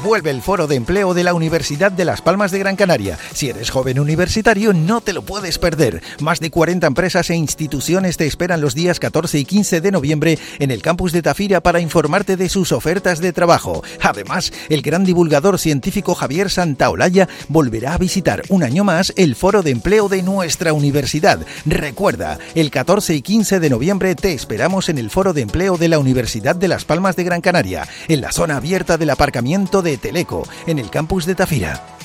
vuelve el Foro de Empleo de la Universidad de Las Palmas de Gran Canaria. Si eres joven universitario, no te lo puedes perder. Más de 40 empresas e instituciones te esperan los días 14 y 15 de noviembre en el campus de Tafira para informarte de sus ofertas de trabajo. Además, el gran divulgador científico Javier Santaolalla volverá a visitar un año más el Foro de Empleo de nuestra universidad. Recuerda, el 14 y 15 de noviembre te esperamos en el Foro de Empleo de la Universidad de Las Palmas de Gran Canaria, en la zona abierta del aparcamiento de Teleco, en el campus de Tafira.